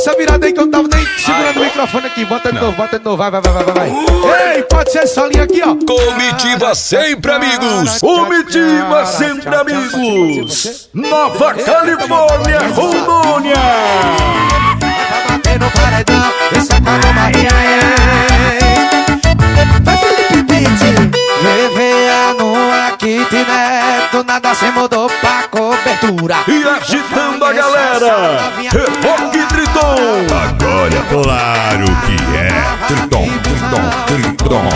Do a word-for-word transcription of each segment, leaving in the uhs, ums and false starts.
essa virada aí que eu tava nem segurando o microfone aqui. Bota de novo, bota de novo, vai, vai, vai, vai, vai. Ei, pode ser essa linha aqui, ó. Comitiva sempre amigos. Comitiva sempre amigos. Nova Califórnia, Rondônia. Tá batendo paredão, esse é a Maria. Vai, Felipe Beat. Viver no kitnet, do nada se mudou pra cobertura. E agitando a galera, Rock Triton. Agora claro que é Triton, Triton, Triton.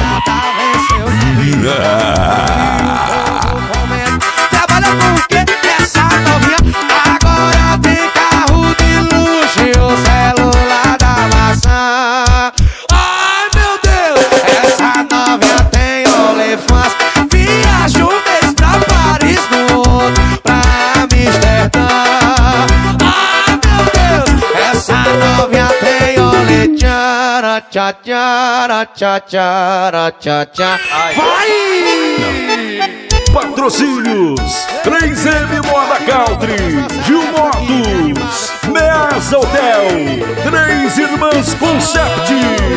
Trabalha com o que essa novinha? Agora tem carro de luxo e o celular da maçã. Ai meu Deus, essa novinha tem OnlyFans. Viaja um mês pra Paris, no outro pra Amsterdã. Ai meu Deus, essa novinha tem OnlyFans. Tchá, tchá, tchá, tchá, tchá, tchá. Vai! Patrocínios três M Moda Country, Gil Motos, Measa Hotel, Três Irmãs Concept.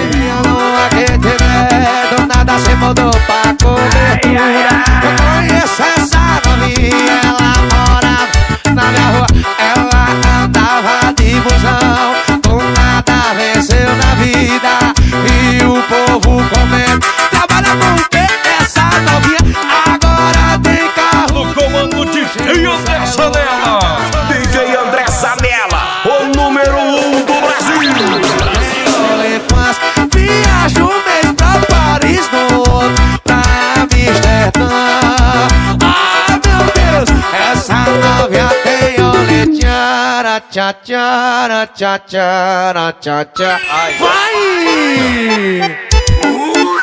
Do nada se mudou pra cobertura. Eu conheço essa novinha, ela morava na minha rua. Ela andava de busão, do nada venceu na vida. E o povo comendo. Trabalha com o que essa novinha? Agora tem carro. No comando de D J André Sanella, D J André Sanella, o número um do Brasil. Viaja um mês pra Paris, no outro pra Amsterdã. Ah, meu Deus, essa novinha tem olê. Tchara, tchá, tchara, tchá, tchara, tchá, tchá. Vai!